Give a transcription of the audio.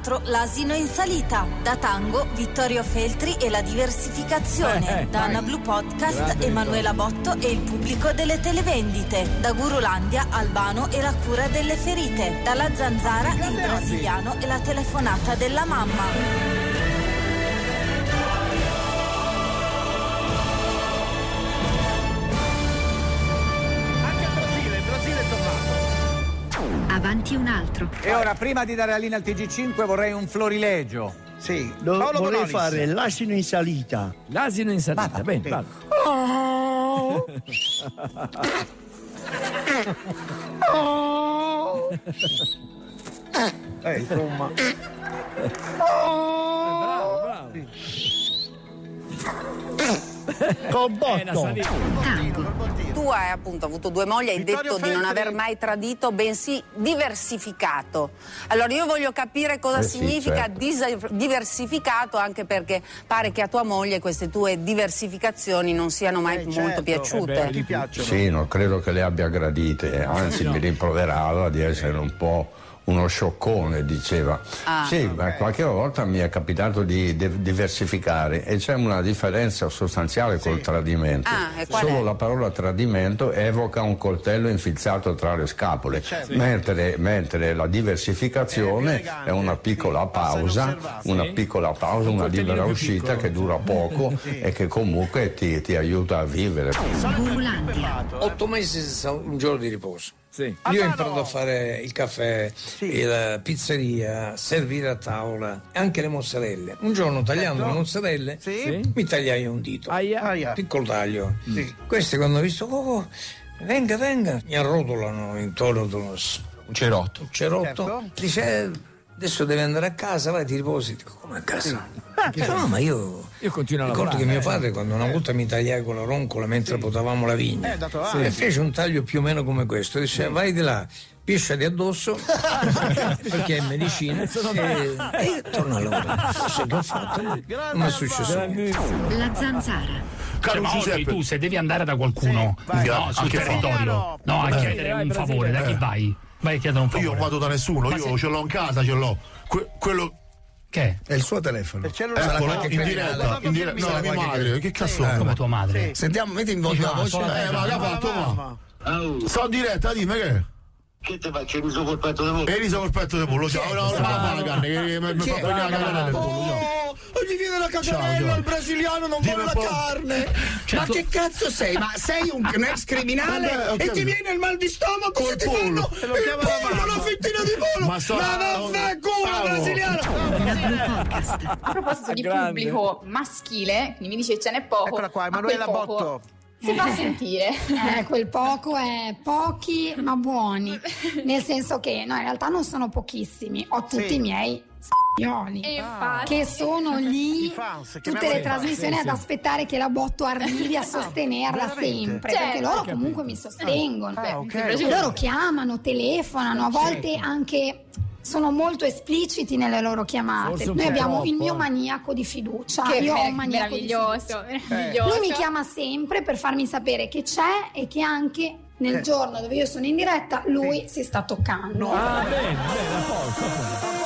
altro l'asino in salita. Da Tango, Vittorio Feltri e la diversificazione. Da Anna Blu Podcast, Emanuela Botto e il pubblico delle televendite. Da Gurulandia, Albano e la cura delle ferite. Dalla Zanzara, il brasiliano e la telefonata della mamma. Avanti un altro. E ora, prima di dare la linea al TG5, vorrei un florilegio. Sì, vorrei fare l'asino in salita. L'asino in salita, bene, vado. Oh. Oh. Insomma. Bravo, bravo. Col botto. Tu hai appunto avuto due mogli, hai detto di non aver mai tradito, bensì diversificato. Allora io voglio capire cosa significa diversificato, anche perché pare che a tua moglie queste tue diversificazioni non siano mai molto piaciute. Ti piacciono? Sì, non credo che le abbia gradite, anzi mi rimproverava di essere un po' uno scioccone, diceva. Sì, ma qualche volta mi è capitato di diversificare e c'è una differenza sostanziale col tradimento. Solo la parola tradimento evoca un coltello infilzato tra le scapole, mentre la diversificazione è una piccola pausa, una libera uscita che dura poco e che comunque ti aiuta a vivere. 8 mesi senza un giorno di riposo. Sì. Io ho imparato a fare il caffè, la pizzeria, servire a tavola, anche le mozzarelle. Un giorno tagliando le mozzarelle mi tagliai un dito, piccolo taglio. Questi quando ho visto, venga, mi arrotolano intorno ad un cerotto. Dice, adesso devi andare a casa, vai, ti riposi. Dico, come a casa? No, ma io continuo a lavorare. Ricordo che mio padre, quando una volta mi tagliai con la roncola mentre potavamo la vigna, e fece un taglio più o meno come questo. Dice, vai di là, pisciati addosso perché è medicina e torna a lavorare. Sai che ho fatto? Non mi è successo niente. La Zanzara. Caro Giuseppe, tu se devi andare da qualcuno sul territorio, a chiedere un favore, da chi vai? Vai a chiedere un favore. Io non vado da nessuno, io ce l'ho in casa, ce l'ho. Quello che è il suo telefono. Eccolo, in diretta. No, la mia madre, che cazzo? Come tua madre? Sentiamo, metti in voce la voce. Ma che ha fatto? Sto in diretta, dimmi che. Che te faccio il riso col petto di pollo? E il riso col petto di pollo, ciao. No, non fa la carne, che mi fa venire la carne di pollo, ciao. Gli viene la cagarella, il brasiliano non vuole la carne. Ma che cazzo sei? Ma sei un ex criminale e ti viene il mal di stomaco se ti fanno il pollo, la fettina di pollo. Ma vaffanculo brasiliano. A proposito di pubblico maschile, quindi mi dice ce n'è poco. Eccola qua, Emanuela Botto. Si fa sentire. Quel poco è pochi ma buoni, nel senso che no, in realtà non sono pochissimi, ho tutti i miei che sono lì tutte le trasmissioni ad aspettare che la Botto arrivi a sostenerla sempre, perché loro comunque mi sostengono. Loro chiamano, telefonano, a volte anche sono molto espliciti nelle loro chiamate. Noi abbiamo il mio maniaco di fiducia. Io ho un maniaco meraviglioso. Lui mi chiama sempre per farmi sapere che c'è e che anche nel giorno dove io sono in diretta lui si sta toccando. Bene, a posto.